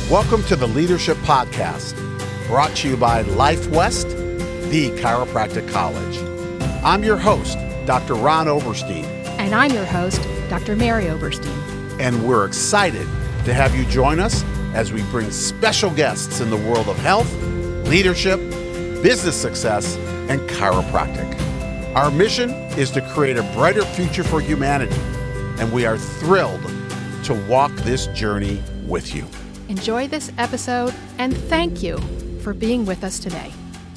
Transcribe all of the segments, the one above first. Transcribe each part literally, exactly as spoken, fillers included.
Welcome to the Leadership Podcast, brought to you by LifeWest, the chiropractic college. I'm your host, Doctor Ron Oberstein. And I'm your host, Doctor Mary Oberstein. And we're excited to have you join us as we bring special guests in the world of health, leadership, business success, and chiropractic. Our mission is to create a brighter future for humanity, and we are thrilled to walk this journey with you. Enjoy this episode, and thank you for being with us today.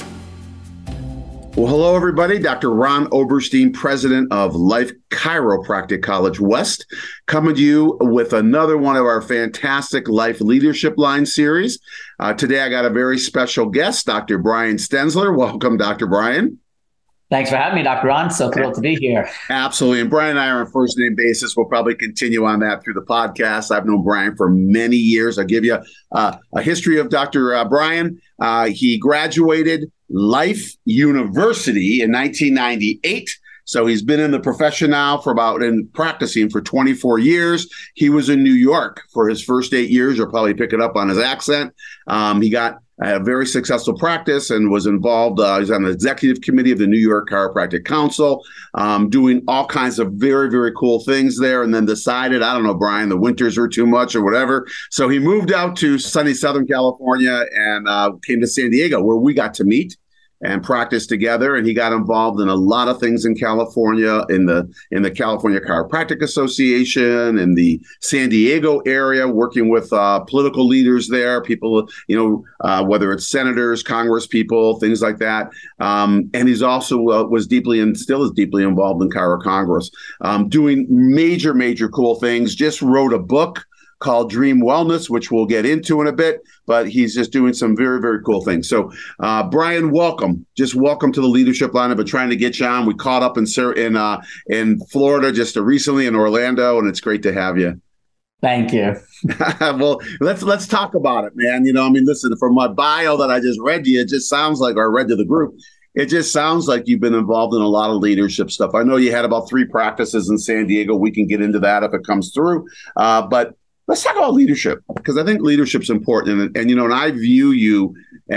Well, hello, everybody. Doctor Ron Oberstein, president of Life Chiropractic College West, coming to you with another one of our fantastic Life Leadership Line series. Uh, today, I got a very special guest, Doctor Brian Stenzler. Welcome, Doctor Brian. Thanks for having me, Doctor Ron. So thrilled to be here. Absolutely. And Brian and I are on a first name basis. We'll probably continue on that through the podcast. I've known Brian for many years. I'll give you uh, a history of Doctor Uh, Brian. Uh, he graduated Life University in nineteen ninety-eight. So he's been in the profession now for about, and practicing for twenty-four years. He was in New York for his first eight years. You'll probably pick it up on his accent. Um, he got a very successful practice and was involved. Uh, he's on the executive committee of the New York Chiropractic Council, um, doing all kinds of very, very cool things there. And then decided, I don't know, Brian, the winters are too much or whatever. So he moved out to sunny Southern California and uh, came to San Diego, where we got to meet and practice together. And he got involved in a lot of things in California, in the in the California Chiropractic Association, in the San Diego area, working with uh, political leaders there, people, you know, uh, whether it's senators, Congress people, things like that. Um, and he's also uh, was deeply and still is deeply involved in Chiro Congress, um, doing major, major cool things. Just wrote a book called Dream Wellness, which we'll get into in a bit, but he's just doing some very, very cool things. So, uh, Brian, welcome. Just welcome to the Leadership Line. I've been trying to get you on. We caught up in in uh, in Florida just recently, in Orlando, and it's great to have you. Thank you. Well, let's let's talk about it, man. You know, I mean, listen, from my bio that I just read to you, it just sounds like, or read to the group, it just sounds like you've been involved in a lot of leadership stuff. I know you had about three practices in San Diego. We can get into that if it comes through, uh, but let's talk about leadership, because I think leadership's important. And, and, you know, and I view you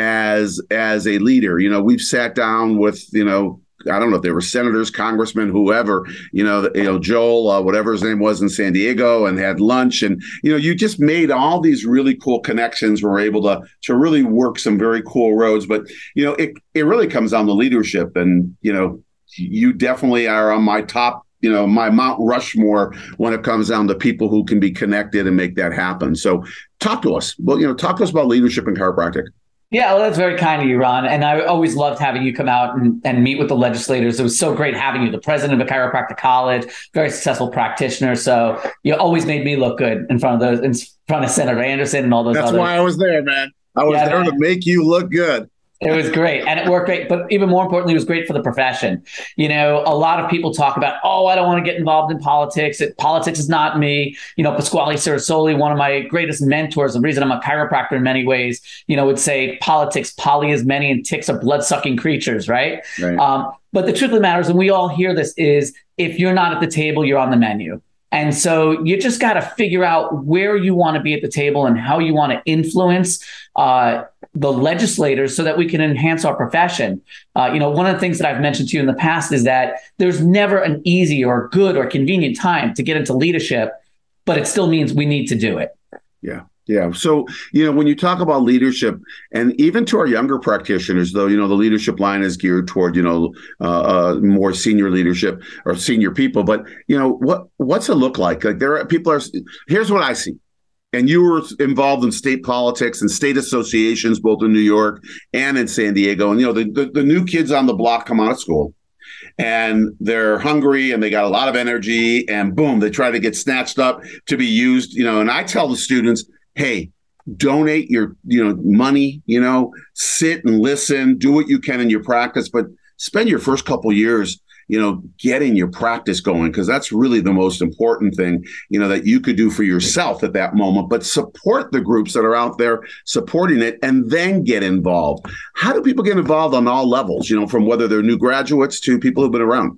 as as a leader. You know, we've sat down with, you know, I don't know if they were senators, congressmen, whoever, you know, you know, Joel, uh, whatever his name was in San Diego, and had lunch. And, you know, you just made all these really cool connections. We're able to to really work some very cool roads. But, you know, it, it really comes down to leadership. And, you know, you definitely are on my top, you know, my Mount Rushmore when it comes down to people who can be connected and make that happen. So talk to us. Well, you know, talk to us about leadership in chiropractic. Yeah, well, that's very kind of you, Ron. And I always loved having you come out and, and meet with the legislators. It was so great having you, the president of a chiropractic college, very successful practitioner. So you always made me look good in front of those, in front of Senator Anderson and all those That's others. why I was there, man. I was yeah, there man. to make you look good. It was great. And it worked great. But even more importantly, it was great for the profession. You know, a lot of people talk about, oh, I don't want to get involved in politics. It, politics is not me. You know, Pasquale Cerasoli, one of my greatest mentors, the reason I'm a chiropractor in many ways, you know, would say politics, poly is many, and ticks are blood-sucking creatures, right? right. Um, but the truth of the matter is, and we all hear this, is if you're not at the table, you're on the menu. And so you just got to figure out where you want to be at the table and how you want to influence uh, the legislators so that we can enhance our profession. Uh, you know, one of the things that I've mentioned to you in the past is that there's never an easy or good or convenient time to get into leadership, but it still means we need to do it. Yeah. Yeah. So, you know, when you talk about leadership, and even to our younger practitioners, though, you know, the leadership line is geared toward, you know, uh, uh, more senior leadership or senior people. But, you know, what what's it look like? Like there are people are here's what I see. And you were involved in state politics and state associations, both in New York and in San Diego. And, you know, the, the, the new kids on the block come out of school and they're hungry and they got a lot of energy, and boom, they try to get snatched up to be used, you know, and I tell the students, hey, donate your, you know, money, you know, sit and listen, do what you can in your practice, but spend your first couple years, you know, getting your practice going, because that's really the most important thing, you know, that you could do for yourself at that moment, but support the groups that are out there supporting it, and then get involved. How do people get involved on all levels, you know, from whether they're new graduates to people who've been around?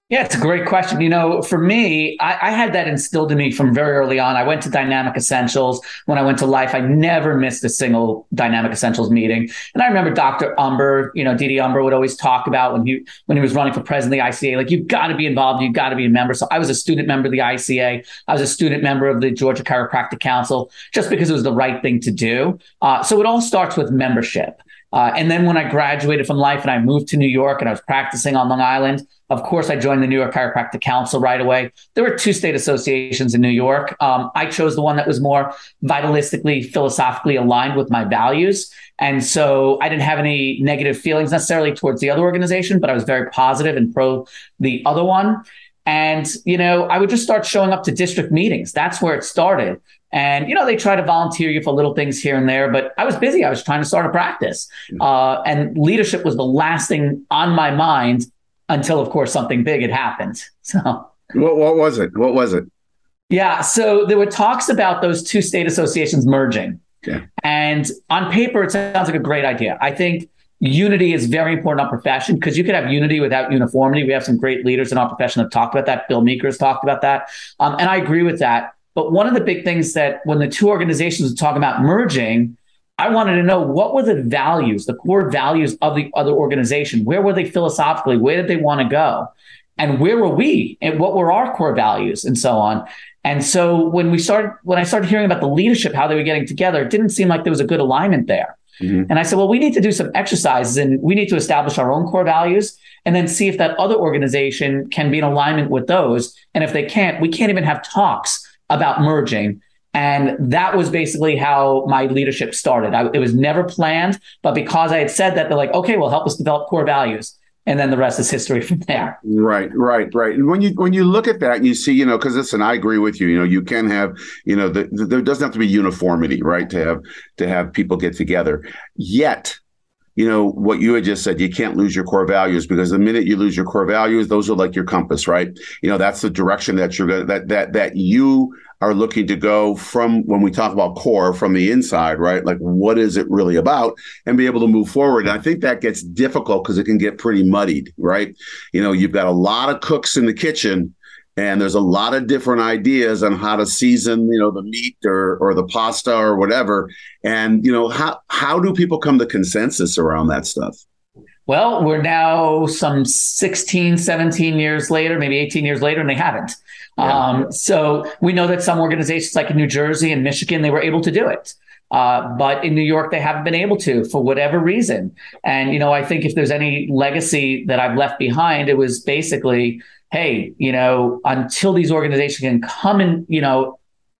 Yeah, it's a great question. You know, for me, I, I had that instilled in me from very early on. I went to Dynamic Essentials. When I went to Life, I never missed a single Dynamic Essentials meeting. And I remember Doctor Umber, you know, Didi Umber would always talk about when he when he was running for president of the I C A, like, you've got to be involved, you've got to be a member. So I was a student member of the I C A. I was a student member of the Georgia Chiropractic Council, just because it was the right thing to do. Uh, so it all starts with membership. Uh, and then when I graduated from Life and I moved to New York and I was practicing on Long Island, of course, I joined the New York Chiropractic Council right away. There were two state associations in New York. Um, I chose the one that was more vitalistically, philosophically aligned with my values. And so I didn't have any negative feelings necessarily towards the other organization, but I was very positive and pro the other one. And, you know, I would just start showing up to district meetings. That's where it started. And, you know, they try to volunteer you for little things here and there, but I was busy. I was trying to start a practice. Uh, and leadership was the last thing on my mind until, of course, something big had happened. So what, what was it? What was it? Yeah. So there were talks about those two state associations merging. Yeah. And on paper, it sounds like a great idea. I think unity is very important in our profession, because you could have unity without uniformity. We have some great leaders in our profession that have talked about that. Bill Meeker has talked about that. Um, and I agree with that. But one of the big things that when the two organizations were talking about merging, I wanted to know, what were the values, the core values of the other organization? Where were they philosophically? Where did they want to go? And where were we? And what were our core values, and so on? And so when we started, when I started hearing about the leadership, how they were getting together, it didn't seem like there was a good alignment there. Mm-hmm. And I said, well, we need to do some exercises, and we need to establish our own core values, and then see if that other organization can be in alignment with those. And if they can't, we can't even have talks about merging. And that was basically how my leadership started. I, it was never planned, but because I had said that, they're like, okay, well, help us develop core values. And then the rest is history from there. Right, right, right. And when you when you look at that, and you see, you know, because listen, I agree with you. You know, you can have, you know, the, the, there doesn't have to be uniformity, right, to have to have people get together. Yet, you know, what you had just said, you can't lose your core values, because the minute you lose your core values, those are like your compass, right? You know, that's the direction that you're going that that that you are looking to go from, when we talk about core, from the inside, right? Like, what is it really about, and be able to move forward. And I think that gets difficult because it can get pretty muddied, right? You know, you've got a lot of cooks in the kitchen, and there's a lot of different ideas on how to season, you know, the meat or or the pasta or whatever. And, you know, how how do people come to consensus around that stuff? Well, we're now some sixteen, seventeen years later, maybe eighteen years later, and they haven't. Yeah. Um, so we know that some organizations, like in New Jersey and Michigan, they were able to do it. Uh, but in New York, they haven't been able to, for whatever reason. And, you know, I think if there's any legacy that I've left behind, it was basically, hey, you know, until these organizations can come in, you know,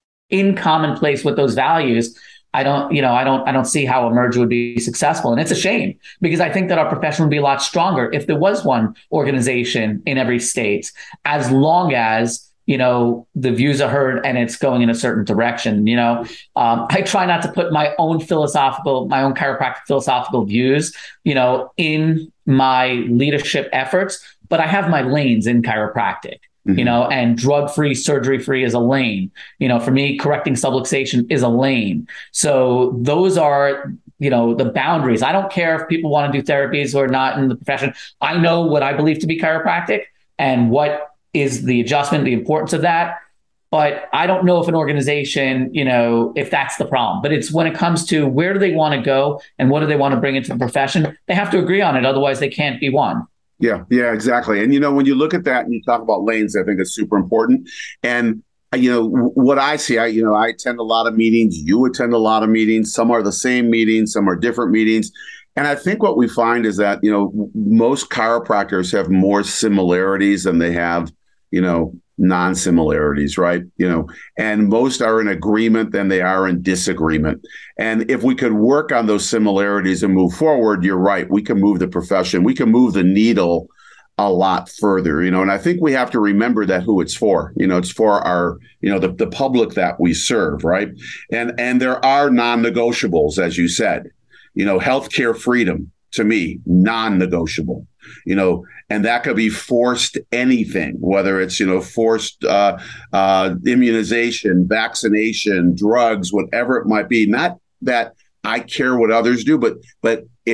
in commonplace with those values, I don't, you know, I don't, I don't see how a merger would be successful. And it's a shame, because I think that our profession would be a lot stronger if there was one organization in every state, as long as, you know, the views are heard and it's going in a certain direction. You know, um, I try not to put my own philosophical, my own chiropractic philosophical views, you know, in my leadership efforts, but I have my lanes in chiropractic. Mm-hmm. You know, and drug-free, surgery-free is a lane. You know, for me, correcting subluxation is a lane. So those are, you know, the boundaries. I don't care if people want to do therapies or not in the profession. I know what I believe to be chiropractic and what is the adjustment, the importance of that. But I don't know if an organization, you know, if that's the problem. But it's when it comes to where do they want to go and what do they want to bring into the profession, they have to agree on it. Otherwise, they can't be one. Yeah, yeah, exactly. And, you know, when you look at that and you talk about lanes, I think it's super important. And, you know, what I see, I, you know, I attend a lot of meetings. You attend a lot of meetings. Some are the same meetings. Some are different meetings. And I think what we find is that, you know, most chiropractors have more similarities than they have, you know, non-similarities, right? You know, and most are in agreement than they are in disagreement. And if we could work on those similarities and move forward, you're right. We can move the profession. We can move the needle a lot further, you know, and I think we have to remember that who it's for. You know, it's for our, you know, the, the public that we serve, right? And and there are non-negotiables, as you said. You know, healthcare freedom, to me, non-negotiable. You know, and that could be forced anything, whether it's, you know, forced uh, uh, immunization, vaccination, drugs, whatever it might be. Not that I care what others do, but but it's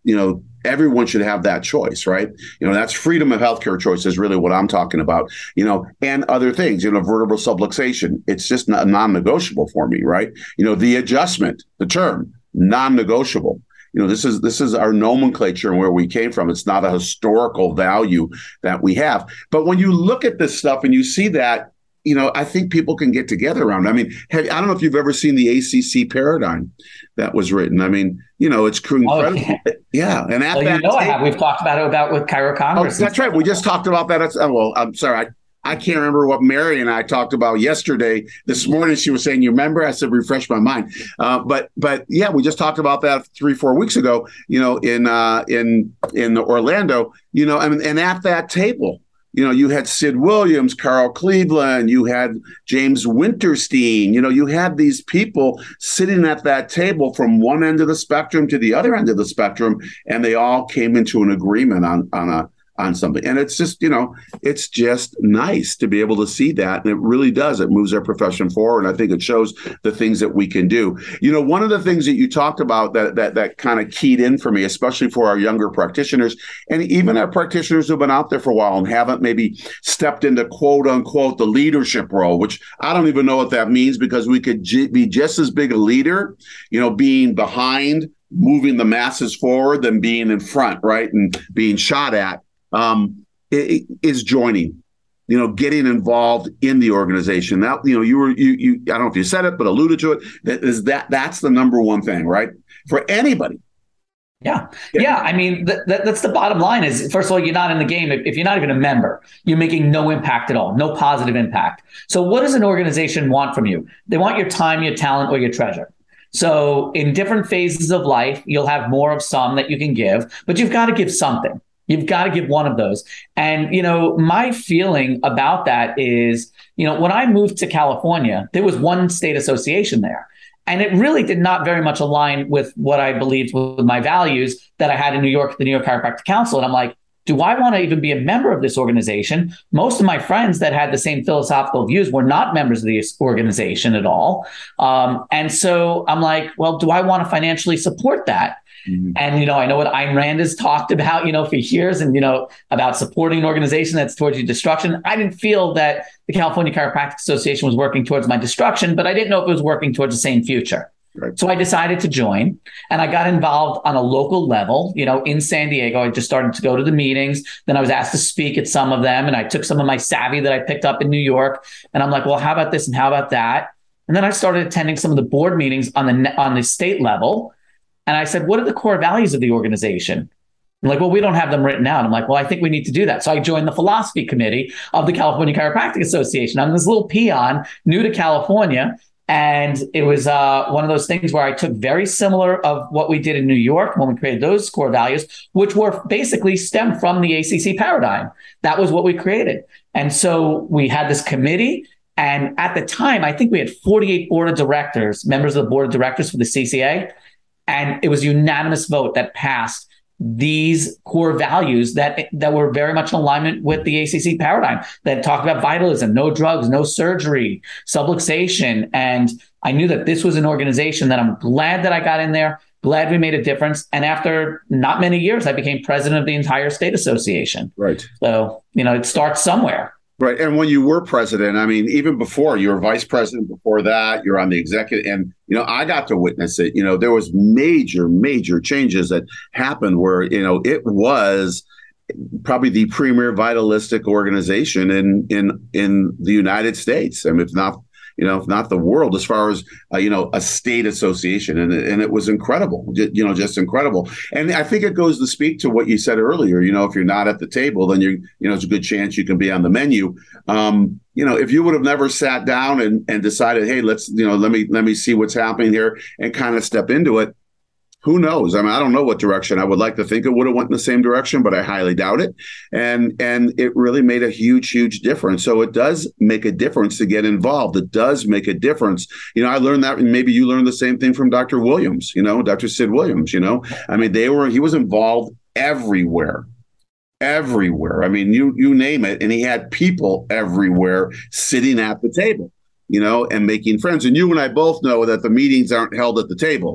you know, everyone should have that choice, right? You know, that's freedom of healthcare choice is really what I'm talking about, you know, and other things, you know, vertebral subluxation. It's just not non-negotiable for me, right? You know, the adjustment, the term, non-negotiable. You know, this is this is our nomenclature and where we came from. It's not a historical value that we have. But when you look at this stuff and you see that, you know, I think people can get together around it. I mean, have, I don't know if you've ever seen the A C C paradigm that was written. I mean, you know, it's incredible. Oh, yeah. yeah. And at well, that you know, table, I have. We've talked about it about with Chiro Congress. Oh, that's right. We just talked about that. At, oh, well, I'm sorry. I, I can't remember what Mary and I talked about yesterday. This morning, she was saying, "You remember?" I said, "Refresh my mind." Uh, but, but yeah, we just talked about that three, four weeks ago. You know, in uh, in in Orlando. You know, and and at that table, you know, you had Sid Williams, Carl Cleveland, you had James Winterstein. You know, you had these people sitting at that table from one end of the spectrum to the other end of the spectrum, and they all came into an agreement on on a. on something. And it's just, you know, it's just nice to be able to see that. And it really does. It moves our profession forward. And I think it shows the things that we can do. You know, one of the things that you talked about that that that kind of keyed in for me, especially for our younger practitioners, and even our practitioners who've been out there for a while and haven't maybe stepped into quote unquote the leadership role, which I don't even know what that means, because we could j- be just as big a leader, you know, being behind, moving the masses forward than being in front, right? And being shot at. Um, it, it is joining, you know, getting involved in the organization. That, you know, you were, you, you, I don't know if you said it, but alluded to it. That is that, that's the number one thing, right? For anybody. Yeah. Yeah. I mean, th- th- that's the bottom line is, first of all, you're not in the game. If, if you're not even a member, you're making no impact at all, no positive impact. So what does an organization want from you? They want your time, your talent, or your treasure. So in different phases of life, you'll have more of some that you can give, but you've got to give something. You've got to give one of those. And, you know, my feeling about that is, you know, when I moved to California, there was one state association there. And it really did not very much align with what I believed with my values that I had in New York, the New York Chiropractic Council. And I'm like, do I want to even be a member of this organization? Most of my friends that had the same philosophical views were not members of this organization at all. Um, and so I'm like, well, do I want to financially support that? Mm-hmm. And, you know, I know what Ayn Rand has talked about, you know, for years, and, you know, about supporting an organization that's towards your destruction. I didn't feel that the California Chiropractic Association was working towards my destruction, but I didn't know if it was working towards the same future. Right. So I decided to join, and I got involved on a local level, you know, in San Diego. I just started to go to the meetings. Then I was asked to speak at some of them, and I took some of my savvy that I picked up in New York. And I'm like, well, how about this and how about that? And then I started attending some of the board meetings on the on the state level. And I said, what are the core values of the organization? I'm like, well, we don't have them written out. I'm like, well, I think we need to do that. So I joined the philosophy committee of the California Chiropractic Association. I'm this little peon, new to California. And it was uh, one of those things where I took very similar of what we did in New York when we created those core values, which were basically stemmed from the A C C paradigm. That was what we created. And so we had this committee. And at the time, I think we had forty-eight board of directors, members of the board of directors for the C C A. And it was a unanimous vote that passed these core values that that were very much in alignment with the A C C paradigm, that talked about vitalism, no drugs, no surgery, subluxation. And I knew that this was an organization that I'm glad that I got in there, glad we made a difference. And after not many years, I became president of the entire state association. Right. So, you know, it starts somewhere. Right. And when you were president, I mean, even before, you were vice president before that, you're on the executive. And, you know, I got to witness it. You know, there was major, major changes that happened where, you know, it was probably the premier vitalistic organization in in in the United States. I mean, if not, you know, if not the world, as far as, uh, you know, a state association. And, and it was incredible, you know, just incredible. And I think it goes to speak to what you said earlier. You know, if you're not at the table, then you're, you know, it's a good chance you can be on the menu. Um, you know, if you would have never sat down and, and decided, hey, let's, you know, let me let me see what's happening here and kind of step into it. Who knows? I mean, I don't know what direction. I would like to think it would have went in the same direction, but I highly doubt it. And and it really made a huge, huge difference. So it does make a difference to get involved. It does make a difference. You know, I learned that, and maybe you learned the same thing from Doctor Williams, you know, Doctor Sid Williams, you know. I mean, they were, he was involved everywhere. Everywhere. I mean, you you name it. And he had people everywhere sitting at the table, you know, and making friends. And you and I both know that the meetings aren't held at the table.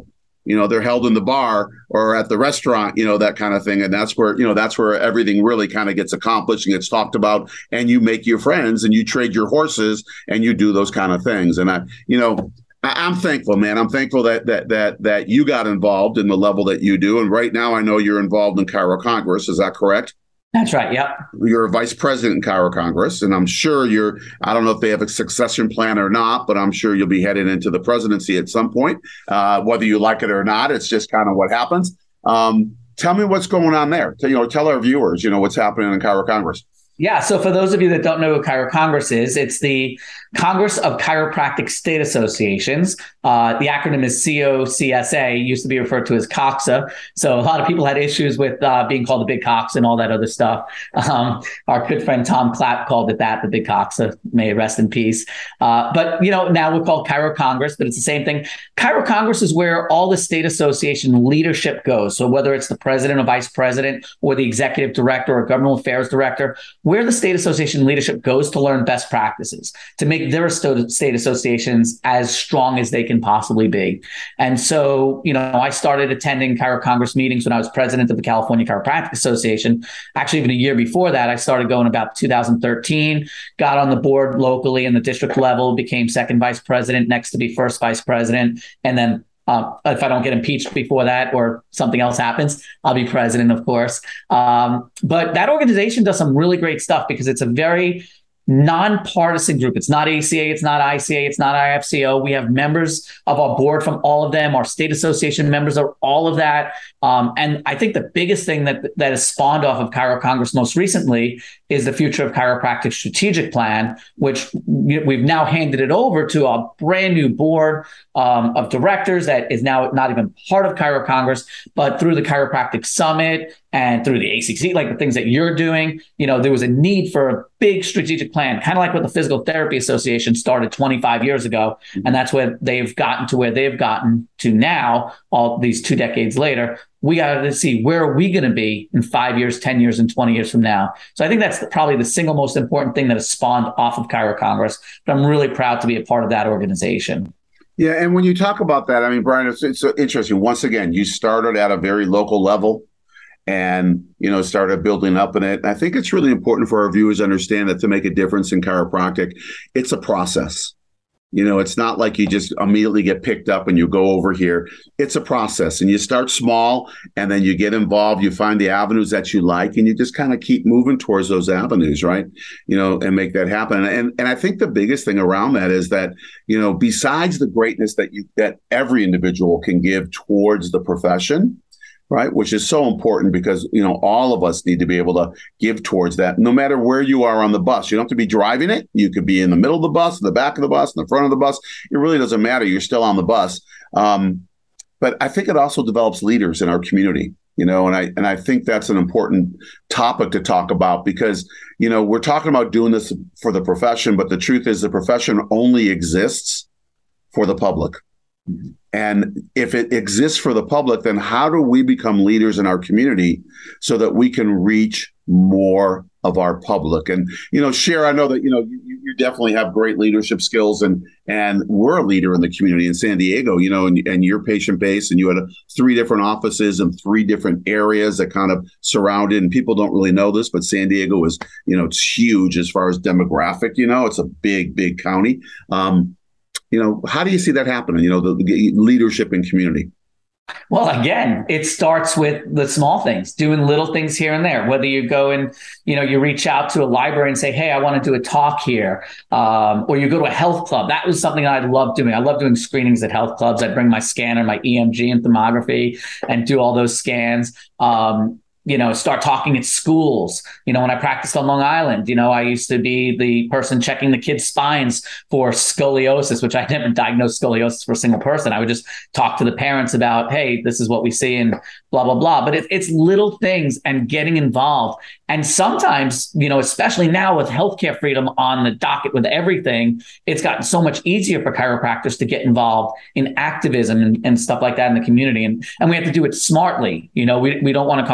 you know, they're held in the bar or at the restaurant, you know, that kind of thing. And that's where, you know, that's where everything really kind of gets accomplished and gets talked about. And you make your friends and you trade your horses and you do those kind of things. And I, you know, I, I'm thankful, man. I'm thankful that that that that you got involved in the level that you do. And right now I know you're involved in Chiro Congress. Is that correct? That's right. Yep. You're a vice president in Chiro Congress, and I'm sure you're, I don't know if they have a succession plan or not, but I'm sure you'll be headed into the presidency at some point, uh, whether you like it or not. It's just kind of what happens. Um, tell me what's going on there. You know, tell our viewers, you know, what's happening in Chiro Congress. Yeah. So for those of you that don't know what Chiro Congress is, it's the Congress of Chiropractic State Associations. Uh, the acronym is C O C S A, used to be referred to as COXA. So a lot of people had issues with uh, being called the Big Cox and all that other stuff. Um, our good friend Tom Clapp called it that, the Big Coxa, may it rest in peace. Uh, but, you know, now we're called Chiro Congress, but it's the same thing. Chiro Congress is where all the state association leadership goes. So whether it's the president or vice president or the executive director or governmental affairs director, where the state association leadership goes to learn best practices, to make their state associations as strong as they can possibly be. And so, you know, I started attending Chiro Congress meetings when I was president of the California Chiropractic Association. Actually, even a year before that, I started going about two thousand thirteen, got on the board locally in the district level, became second vice president, next to be first vice president. And then Uh, if I don't get impeached before that or something else happens, I'll be president, of course. Um, but that organization does some really great stuff because it's a very nonpartisan group. It's not A C A, it's not I C A, it's not I F C O. We have members of our board from all of them. Our state association members are all of that. Um, and I think the biggest thing that that has spawned off of Chiro Congress most recently is the Future of Chiropractic Strategic Plan, which we've now handed it over to a brand new board um, of directors that is now not even part of Chiro Congress, but through the Chiropractic Summit and through the A C C, like the things that you're doing, you know, there was a need for a big strategic plan, kind of like what the Physical Therapy Association started twenty-five years ago. And that's where they've gotten to where they've gotten to now, all these two decades later. We got to see where are we going to be in five years, ten years, and twenty years from now. So I think that's probably the single most important thing that has spawned off of Chiro Congress. But I'm really proud to be a part of that organization. Yeah. And when you talk about that, I mean, Brian, it's, it's so interesting. Once again, you started at a very local level and, you know, started building up in it. And I think it's really important for our viewers to understand that to make a difference in chiropractic, it's a process. You know, it's not like you just immediately get picked up and you go over here. It's a process, and you start small and then you get involved. You find the avenues that you like and you just kind of keep moving towards those avenues, right? You know, and make that happen. And and I think the biggest thing around that is that, you know, besides the greatness that you that every individual can give towards the profession, right, which is so important because, you know, all of us need to be able to give towards that, no matter where you are on the bus. You don't have to be driving it. You could be in the middle of the bus, in the back of the bus, in the front of the bus. It really doesn't matter. You're still on the bus. Um, but I think it also develops leaders in our community, you know, and I and I think that's an important topic to talk about because, you know, we're talking about doing this for the profession, but the truth is the profession only exists for the public. And if it exists for the public, then how do we become leaders in our community so that we can reach more of our public? And, you know, Cher, I know that, you know, you, you definitely have great leadership skills and and we're a leader in the community in San Diego, you know, and, and your patient base, and you had a, three different offices and three different areas that kind of surrounded, and people don't really know this, but San Diego is, you know, it's huge as far as demographic, you know, it's a big, big county. Um, You know, how do you see that happening? You know, the, the leadership in community. Well, again, it starts with the small things, doing little things here and there. Whether you go and, you know, you reach out to a library and say, hey, I want to do a talk here. Um, or you go to a health club. That was something I loved doing. I love doing screenings at health clubs. I'd bring my scanner, my E M G and thermography and do all those scans. Um, you know, start talking at schools. You know, when I practiced on Long Island, you know, I used to be the person checking the kids' spines for scoliosis, which I never diagnosed scoliosis for a single person. I would just talk to the parents about, hey, this is what we see and blah, blah, blah. But it, it's little things and getting involved. And sometimes, you know, especially now with healthcare freedom on the docket with everything, it's gotten so much easier for chiropractors to get involved in activism and, and stuff like that in the community. And, and we have to do it smartly. You know, we, we don't want to come across as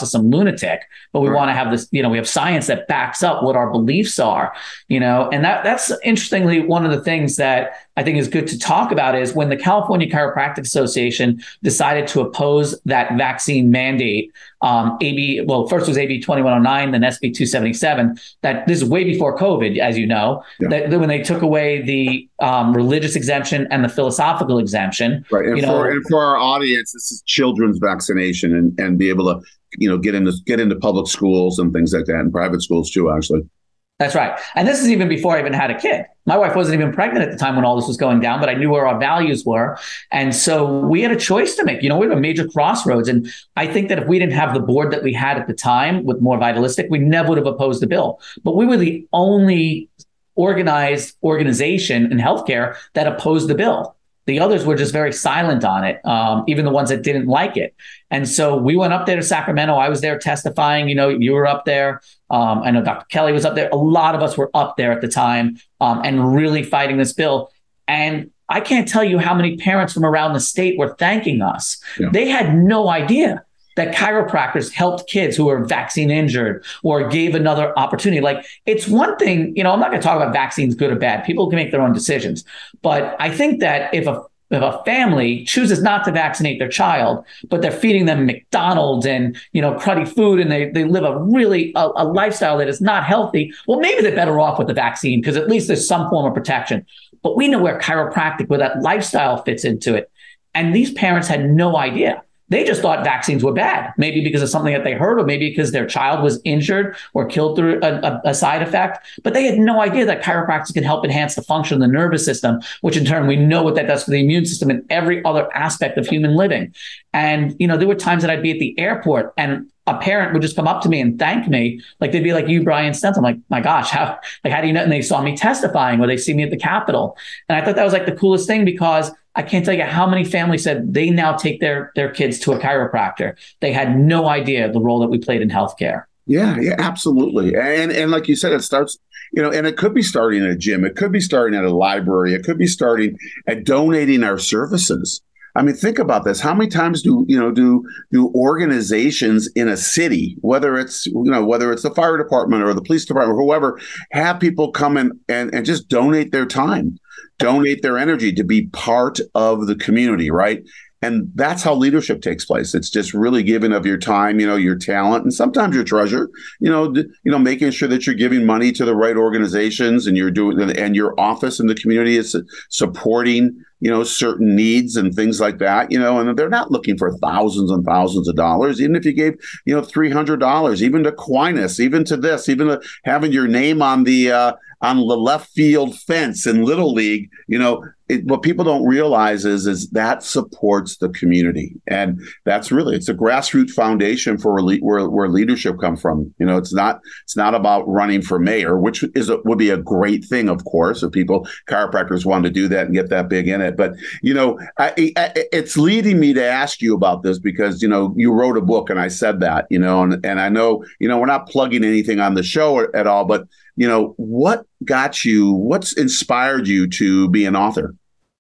as some lunatic, but we right. want to have this, you know, we have science that backs up what our beliefs are, you know, and that that's interestingly one of the things that I think is good to talk about is when the California Chiropractic Association decided to oppose that vaccine mandate, um, A B, well, first was A B twenty-one oh nine, then S B two seventy-seven, that this is way before COVID, as you know, yeah. that, that when they took away the um, religious exemption and the philosophical exemption. Right. And, you for, know, and for our audience, this is children's vaccination and, and be able to, you know, get into get into public schools and things like that, and private schools too, actually. That's right. And this is even before I even had a kid. My wife wasn't even pregnant at the time when all this was going down, but I knew where our values were. And so we had a choice to make. You know, we have a major crossroads. And I think that if we didn't have the board that we had at the time with More Vitalistic, we never would have opposed the bill. But we were the only organized organization in healthcare that opposed the bill. The others were just very silent on it, um, even the ones that didn't like it. And so we went up there to Sacramento. I was there testifying. You know, you were up there. Um, I know Doctor Kelly was up there. A lot of us were up there at the time um, and really fighting this bill. And I can't tell you how many parents from around the state were thanking us. Yeah. They had no idea that chiropractors helped kids who were vaccine injured or gave another opportunity. Like, it's one thing, you know, I'm not going to talk about vaccines, good or bad. People can make their own decisions. But I think that if a if a family chooses not to vaccinate their child, but they're feeding them McDonald's and, you know, cruddy food, and they they live a really a, a lifestyle that is not healthy, well, maybe they're better off with the vaccine because at least there's some form of protection. But we know where chiropractic, where that lifestyle fits into it. And these parents had no idea. They just thought vaccines were bad, maybe because of something that they heard, or maybe because their child was injured or killed through a, a, a side effect. But they had no idea that chiropractic can help enhance the function of the nervous system, which in turn, we know what that does for the immune system and every other aspect of human living. And, you know, there were times that I'd be at the airport and a parent would just come up to me and thank me. Like, they'd be like, "You, Brian Stenzel." I'm like, "My gosh, how, like, how do you know?" And they saw me testifying, or they see me at the Capitol. And I thought that was like the coolest thing, because I can't tell you how many families said they now take their, their kids to a chiropractor. They had no idea the role that we played in healthcare. Yeah, yeah, absolutely. And, and like you said, it starts, you know, and it could be starting at a gym. It could be starting at a library. It could be starting at donating our services. I mean, think about this. How many times do, you know, do do organizations in a city, whether it's, you know, whether it's the fire department or the police department or whoever, have people come in and, and just donate their time, donate their energy to be part of the community, right? And that's how leadership takes place. It's just really giving of your time, you know, your talent, and sometimes your treasure, you know, d- you know, making sure that you're giving money to the right organizations, and you're doing, and your office in the community is supporting, you know, certain needs and things like that, you know, and they're not looking for thousands and thousands of dollars. Even if you gave, you know, three hundred dollars, even to Aquinas, even to this, even to having your name on the, uh, on the left field fence in Little League, you know, it, what people don't realize is, is that supports the community. And that's really, it's a grassroots foundation for where, where leadership comes from. You know, it's not, it's not about running for mayor, which is a, would be a great thing, of course, if people, chiropractors want to do that and get that big in it. But, you know, I, I, it's leading me to ask you about this because, you know, you wrote a book, and I said that, you know, and, and I know, you know, we're not plugging anything on the show at all, but, you know, what got you, what's inspired you to be an author?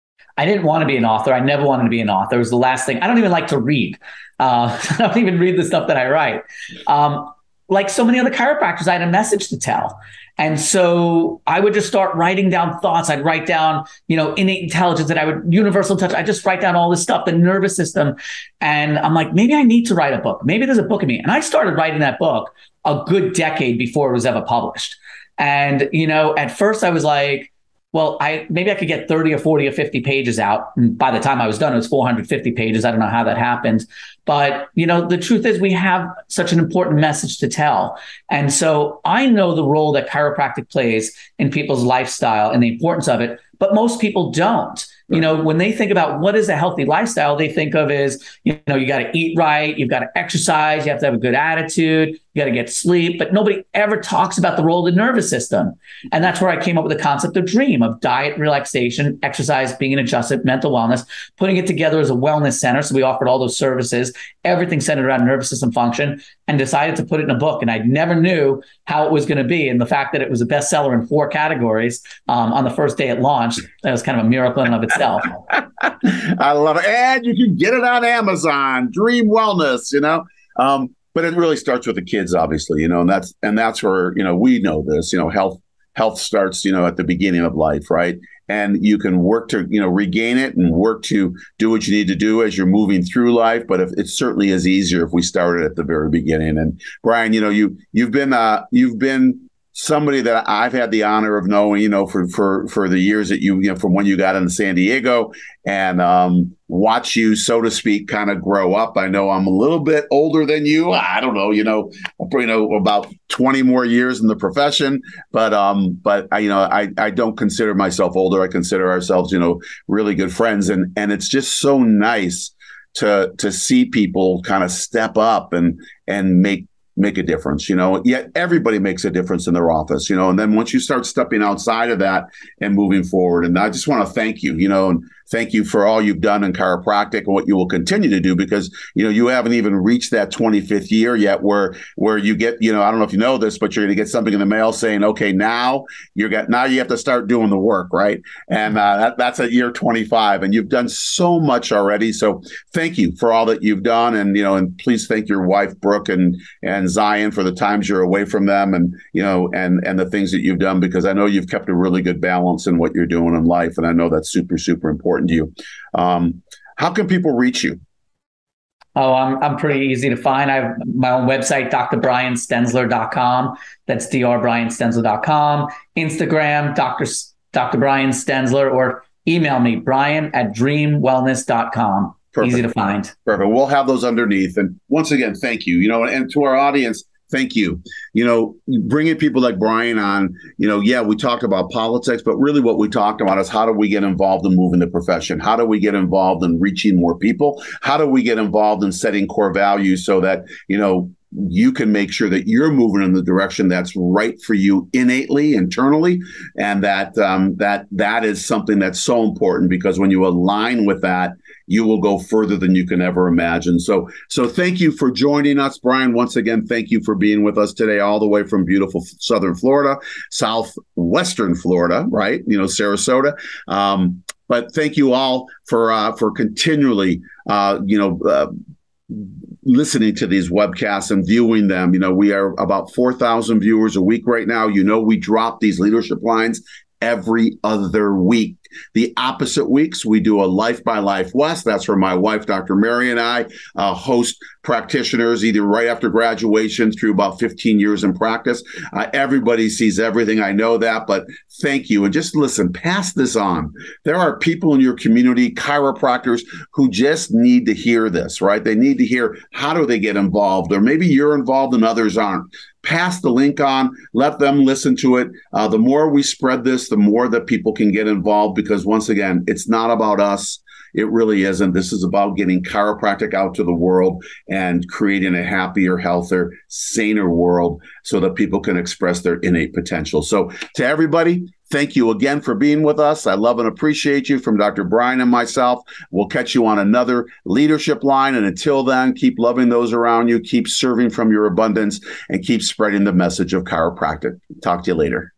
I didn't want to be an author. I never wanted to be an author. It was the last thing. I don't even like to read. Uh, I don't even read the stuff that I write. Um, like so many other chiropractors, I had a message to tell. And so I would just start writing down thoughts. I'd write down, you know, innate intelligence, that I would universal touch. I just write down all this stuff, the nervous system. And I'm like, maybe I need to write a book. Maybe there's a book in me. And I started writing that book a good decade before it was ever published. And, you know, at first I was like, well, I maybe I could get thirty or forty or fifty pages out. And by the time I was done, it was four hundred fifty pages. I don't know how that happened. But, you know, the truth is we have such an important message to tell. And so I know the role that chiropractic plays in people's lifestyle and the importance of it, but most people don't. You know, when they think about what is a healthy lifestyle, they think of is, you know, you got to eat right, you've got to exercise, you have to have a good attitude, you got to get sleep, but nobody ever talks about the role of the nervous system. And that's where I came up with the concept of DREAM, of diet, relaxation, exercise, being an adjusted, mental wellness, putting it together as a wellness center. So we offered all those services, everything centered around nervous system function, and decided to put it in a book. And I never knew how it was going to be. And the fact that it was a bestseller in four categories um, on the first day it launched, that was kind of a miracle in and of itself. I love it. And you can get it on Amazon, Dream Wellness, you know. Um, but it really starts with the kids, obviously, you know, and that's and that's where, you know, we know this, you know, health health starts, you know, at the beginning of life, right? And you can work to, you know, regain it and work to do what you need to do as you're moving through life. But if, it certainly is easier if we started at the very beginning. And Brian, you know, you you've been uh, you've been somebody that I've had the honor of knowing, you know, for for for the years that you, you know, from when you got into San Diego, and um, watch you, so to speak, kind of grow up. I know I'm a little bit older than you. I don't know, you know, you know, about twenty more years in the profession, but um, but I, you know, I I don't consider myself older. I consider ourselves, you know, really good friends, and and it's just so nice to to see people kind of step up and and make. make a difference, you know, yet everybody makes a difference in their office, you know, and then once you start stepping outside of that and moving forward, and I just want to thank you, you know, and thank you for all you've done in chiropractic and what you will continue to do, because, you know, you haven't even reached that twenty-fifth year yet where, where you get, you know, I don't know if you know this, but you're going to get something in the mail saying, okay, now you're got, now you have to start doing the work. Right. And uh, that, that's at year twenty-five, and you've done so much already. So thank you for all that you've done. And, you know, and please thank your wife, Brooke, and, and Zion for the times you're away from them, and, you know, and, and the things that you've done, because I know you've kept a really good balance in what you're doing in life. And I know that's super, super important to you. Um, how can people reach you? Oh, I'm I'm pretty easy to find. I have my own website, D R brian stenzler dot com. That's D R brian stenzler dot com. Instagram, Doctor Doctor Brian Stenzler, or email me, Brian at dream wellness dot com. Perfect. Easy to find. Perfect. We'll have those underneath. And once again, thank you. You know, and to our audience, thank you. You know, bringing people like Brian on, you know, yeah, we talked about politics, but really what we talked about is how do we get involved in moving the profession? How do we get involved in reaching more people? How do we get involved in setting core values so that, you know, you can make sure that you're moving in the direction that's right for you innately, internally, and that um, that that is something that's so important, because when you align with that, you will go further than you can ever imagine. So, so thank you for joining us, Brian. Once again, thank you for being with us today, all the way from beautiful Southern Florida, Southwestern Florida, right? You know, Sarasota. Um, but thank you all for uh, for continually, uh, you know. Uh, listening to these webcasts and viewing them. You know, we are about four thousand viewers a week right now. You know, we drop these leadership lines every other week. The opposite weeks, we do a Life by Life West. That's where my wife, Doctor Mary, and I uh, host practitioners either right after graduation through about fifteen years in practice. Uh, everybody sees everything. I know that, but thank you. And just listen, pass this on. There are people in your community, chiropractors, who just need to hear this, right? They need to hear, how do they get involved? Or maybe you're involved and others aren't. Pass the link on, let them listen to it. Uh, the more we spread this, the more that people can get involved, because once again, it's not about us. It really isn't. This is about getting chiropractic out to the world and creating a happier, healthier, saner world so that people can express their innate potential. So to everybody, thank you again for being with us. I love and appreciate you. From Doctor Brian and myself, we'll catch you on another leadership line. And until then, keep loving those around you, keep serving from your abundance, and keep spreading the message of chiropractic. Talk to you later.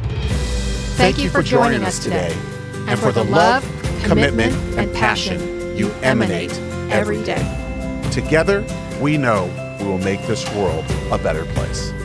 Thank you for joining us today, and for the love, commitment, and passion you emanate every day. Together, we know we will make this world a better place.